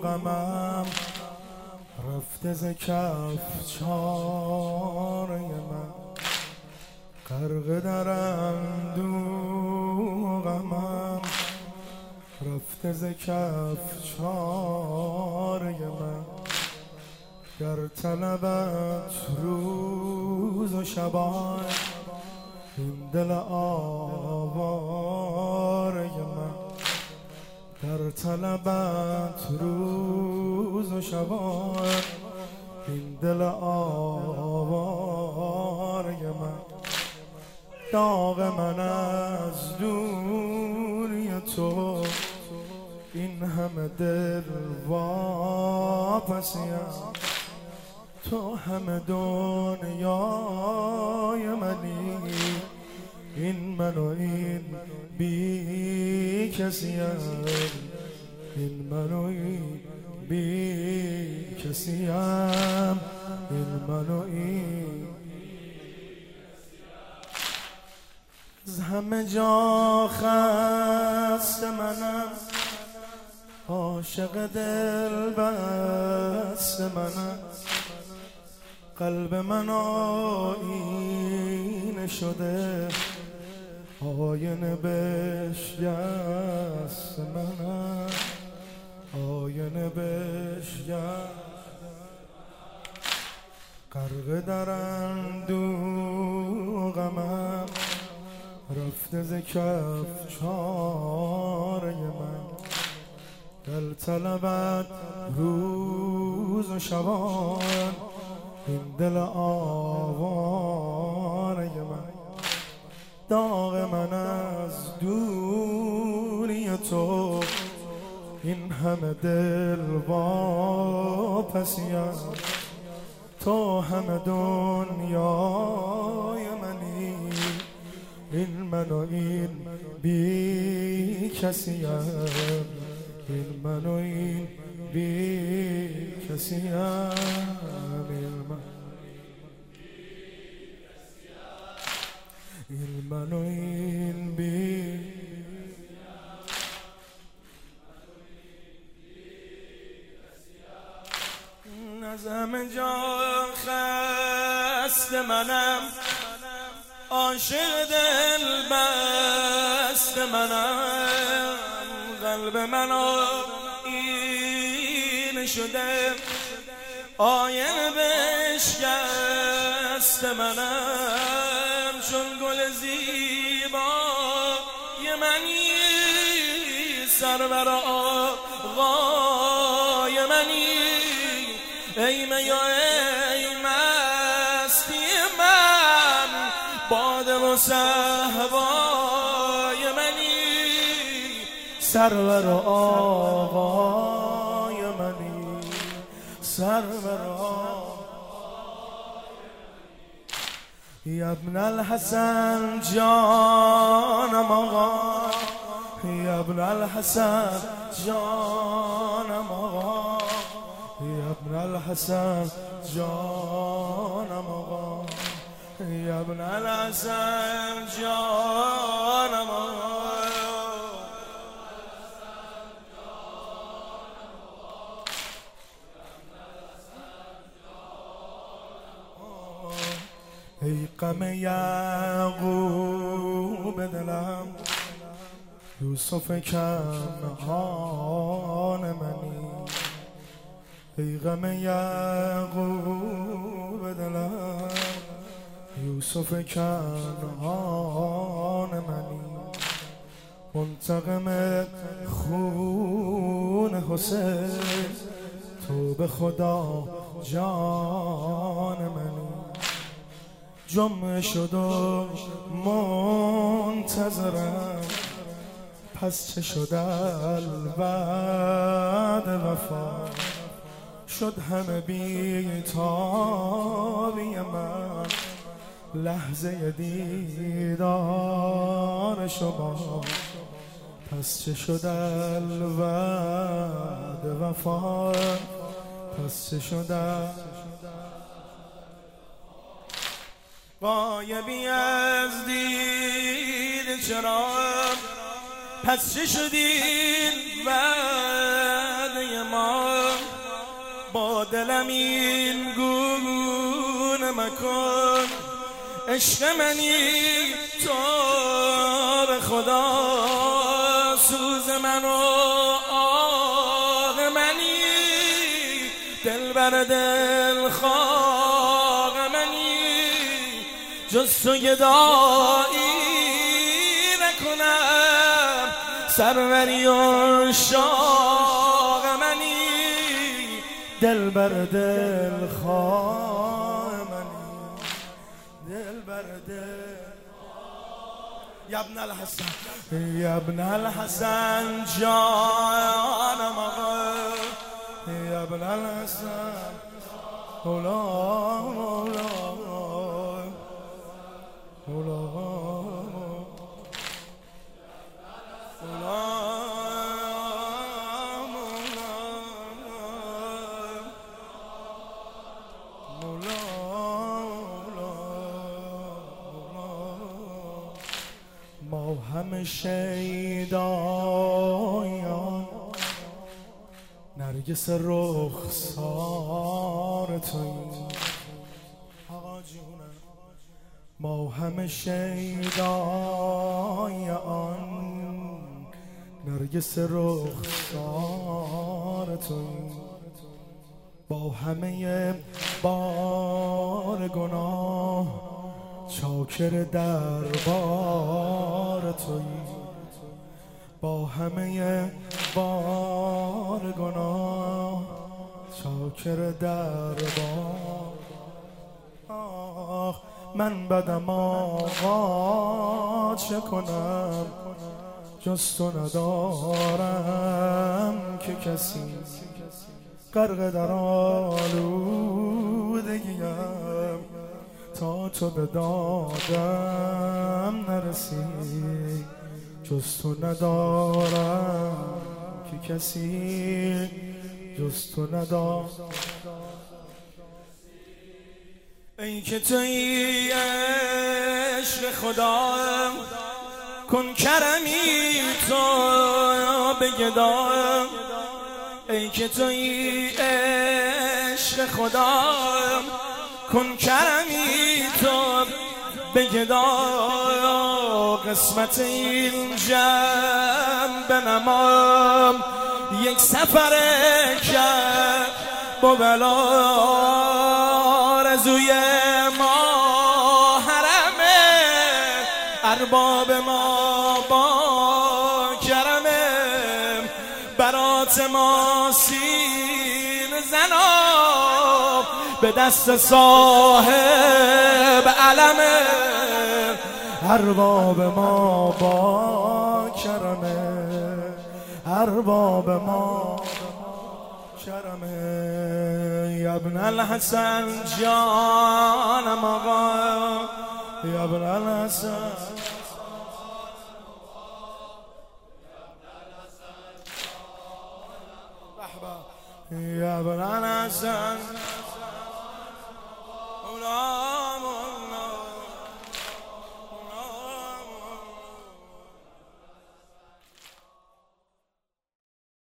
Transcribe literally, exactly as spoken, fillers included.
غمم رفته ز کف چاره من، غرق در اندوه غمم رفته ز کف چاره من. در طلبت روز و شبان این دل آواره من، در طلبت روز و شبان این دل آواره من. داغ من از دوری تو این همه دل واپسیم، تو همه دنیای منی، این من و این بی کسیم، این من و این بی کسیم، این من و این از همه جا خسته منم، عاشق دل بست منم، قلب من آینه شده، آینه بشکست منم، آینه بشکست، غرق در اندوه غمم رفته ز کف چاره من. دل طلبت روز و شبان این دل آواره من. داغ من از دوری تو این همه دل واپسیم، تو همه دنیای منی، این من و این بی کسیم، این من و این بی کسیم، این من و این بی از همه جا خسته منم، عاشق دل بست منم، قلب من آینه شده، آینه بشکست منم، چون گل زیبای منی، سرور آقای منی، ای می ای مستی من، باده و صهبای منی، سرور آقای منی، سرور آقای یا ابن الحسن جانم آقا، یا ابن الحسن جانم آقا، یا ابن الحسن جانم آقا، یا ابن الحسن جانم آقا. ای غم یعقوب دلم، یوسف کنعان منی، ای غم یعقوب دلم، یوسف کنعان منی، منتقم خون حسین، تو به خدا جان منی، جمعه شد و منتظرم، پس چه شد الوعد وفا، شد همه بی‌تابی من، لحظه دیدار شما، پس چه شد الوعد وفا، پس چه شد غایبی از دید چرا، پس چه شدین وعده ما با دلم این گونه مکن عشق منی تو به خدا سوز من و آه منی دل بر دل خواه منی جز تو گدایی نکنم سروری و شاه منی دل بر دل خواه منی دل بر دل یا ابن الحسن یا ابن الحسن جانم آقا یا ابن الحسن مولا مولا مولا ما همه شیدایان نرگس رخسار تویی آقا جونم ما همه شیدایان نرگس رخسار تویی با همه بار گناه چاکر دربار تویی با همه بار گناه چاکر دربار آه من بدم آقا چه کنم جز تو ندارم که کسی غرق در آلودگیم تا تو به دادم نرسی جز تو ندارم که کسی جز تو ندارم ای که تویی عشق خدا کن کرمی تو به گدام ای که تویی عشق خدا کن کرمی تو به گدا قسمت این جنب نمام یک سفر کرد با بلا رزوی ما حرمه ارباب ما با کرمه برات ما سین زنا به دست صاحب علمه ارباب ما با کرمه ارباب ما کرمه یا ابن الحسن جانم آقا یا ابن الحسن یا ابن الحسن